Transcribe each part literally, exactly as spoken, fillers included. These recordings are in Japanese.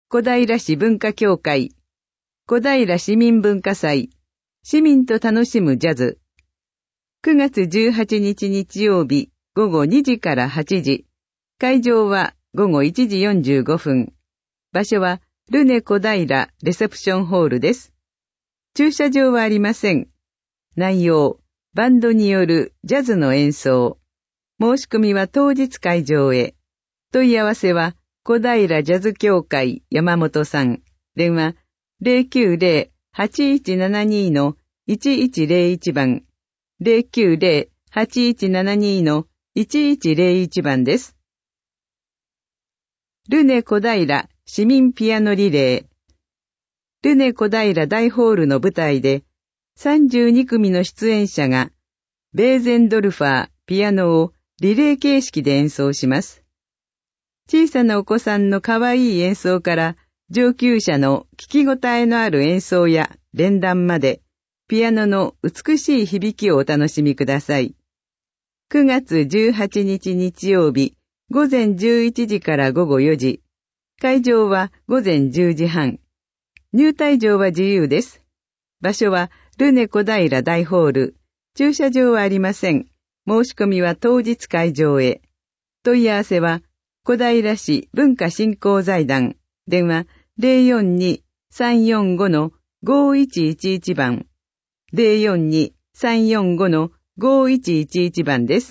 小平市文化協会、小平市民文化祭、市民と楽しむジャズ。くがつじゅうはちにち日曜日ごごにじからはちじ。会場はごごいちじよんじゅうごふん。場所はルネ小平レセプションホールです。駐車場はありません。内容、バンドによるジャズの演奏。申し込みは当日会場へ。問い合わせは小平ジャズ協会山本さん。電話 ゼロきゅうゼロ はちいちななに のいちいちゼロいち 番。ゼロきゅうゼロ はちいちななに のいちいちゼロいち 番です。ルネ小平市民ピアノリレー。ルネ小平大ホールの舞台でさんじゅうにくみの出演者がベーゼンドルファーピアノをリレー形式で演奏します。小さなお子さんのかわいい演奏から上級者の聞き応えのある演奏や連弾までピアノの美しい響きをお楽しみください。くがつじゅうはちにち日曜日ごぜんじゅういちじからごごよじ。会場はごぜんじゅうじはん。入退場は自由です。場所はルネ小平大ホール。駐車場はありません。申し込みは当日会場へ。問い合わせは小平市文化振興財団。電話 ゼロよんに さんよんご のごいちいちいち 番。ゼロよんに さんよんご のごいちいちいち 番です。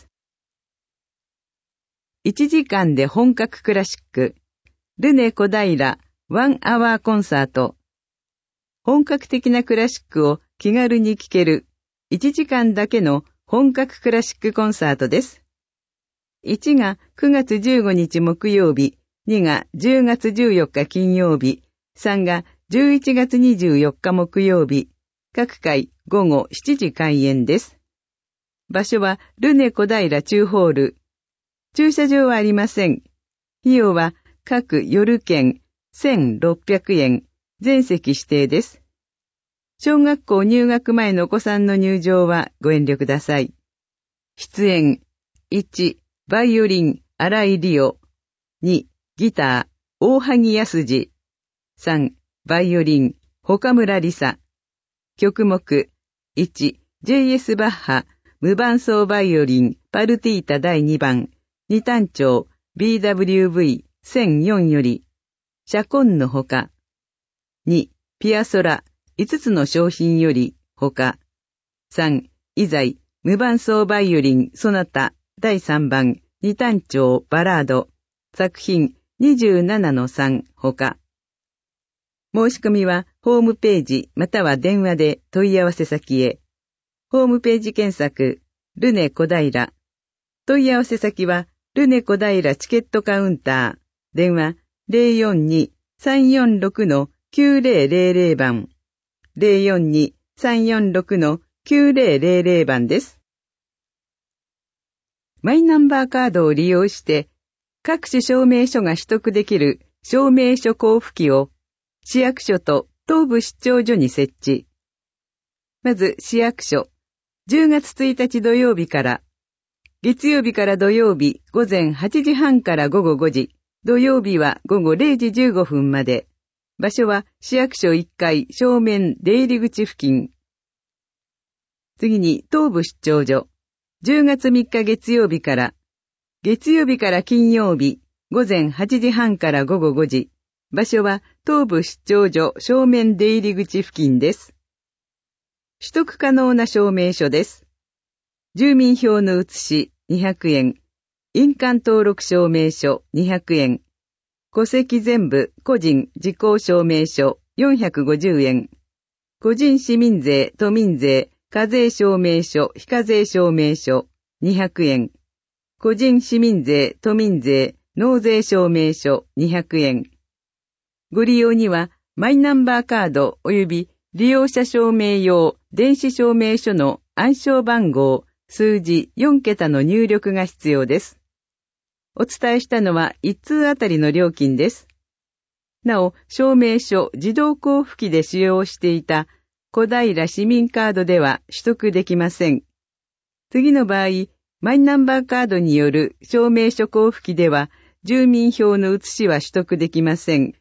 いちじかんで本格クラシック。ルネ小平ワンアワーコンサート。本格的なクラシックを気軽に聴けるいちじかんだけの本格クラシックコンサートです。いちがくがつじゅうごにち木曜日、にがじゅうがつじゅうよっか金曜日、さんがじゅういちがつにじゅうよっか木曜日、各回ごごしちじ開演です。場所はルネ小平中ホール。駐車場はありません。費用は各夜券せんろっぴゃくえん、全席指定です。小学校入学前のお子さんの入場はご遠慮ください。出演いち、バイオリン、荒井理央。に、ギター、大萩康二。さん、バイオリン、岡村理沙。曲目いち、ジェイエス バッハ、無伴奏バイオリン、パルティータだいにばん、二単調、ビーダブリューブイせんよん より、シャコンのほか。に、ピアソラ、いつつの商品より、ほか。さん、イザイ、無伴奏バイオリン、ソナタ、だいさんばん、二単調、バラード、作品にじゅうななのさん、ほか。申し込みは、ホームページ、または電話で問い合わせ先へ。ホームページ検索、ルネ小平。問い合わせ先は、ルネ小平チケットカウンター。電話ゼロよんに さんよんろく のきゅうぜろぜろぜろ 番。ゼロよんに さんよんろく のきゅうぜろぜろぜろ 番です。マイナンバーカードを利用して、各種証明書が取得できる証明書交付機を市役所と東部出張所に設置。まず市役所、じゅうがつついたち土曜日から、月曜日から土曜日ごぜんはちじはんからごごごじ、土曜日はごごれいじじゅうごふんまで。場所は市役所いっかい正面出入り口付近。次に東部出張所。じゅうがつみっか月曜日から、月曜日から金曜日ごぜんはちじはんからごごごじ。場所は東部出張所正面出入り口付近です。取得可能な証明書です。住民票の写しにひゃくえん。印鑑登録証明書にひゃくえん。戸籍全部個人時効証明書よんひゃくごじゅうえん。個人市民税、都民税、課税証明書、非課税証明書にひゃくえん。個人市民税、都民税、納税証明書にひゃくえん。ご利用にはマイナンバーカード及び利用者証明用電子証明書の暗証番号、数字よんけたの入力が必要です。お伝えしたのはいち通あたりの料金です。なお、証明書自動交付機で使用していた小平市民カードでは取得できません。次の場合、マイナンバーカードによる証明書交付機では住民票の写しは取得できません。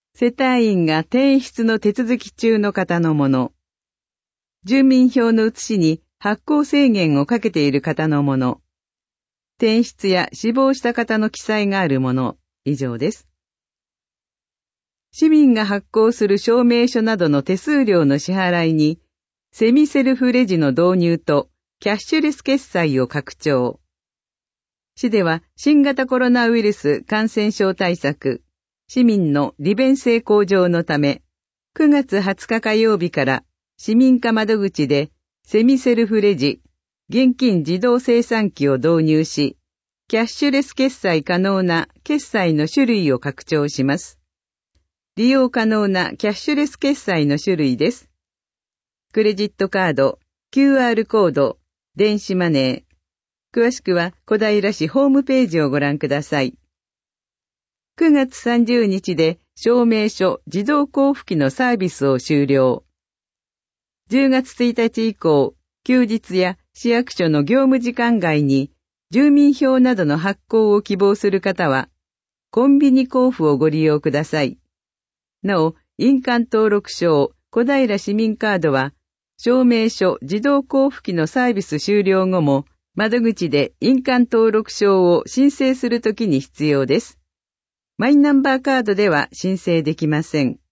世帯員が転出の手続き中の方のもの。住民票の写しに発行制限をかけている方のもの。転出や死亡した方の記載があるもの。以上です。市民が発行する証明書などの手数料の支払いに、セミセルフレジの導入とキャッシュレス決済を拡張。市では新型コロナウイルス感染症対策、市民の利便性向上のため、くがつはつか火曜日から市民課窓口でセミセルフレジ、現金自動精算機を導入し、キャッシュレス決済可能な決済の種類を拡張します。利用可能なキャッシュレス決済の種類です。クレジットカード、キューアール コード、電子マネー。詳しくは小平市ホームページをご覧ください。くがつさんじゅうにちで証明書自動交付機のサービスを終了。じゅうがつついたち以降、休日や市役所の業務時間外に住民票などの発行を希望する方は、コンビニ交付をご利用ください。なお、印鑑登録証小平市民カードは、証明書自動交付機のサービス終了後も、窓口で印鑑登録証を申請するときに必要です。マイナンバーカードでは申請できません。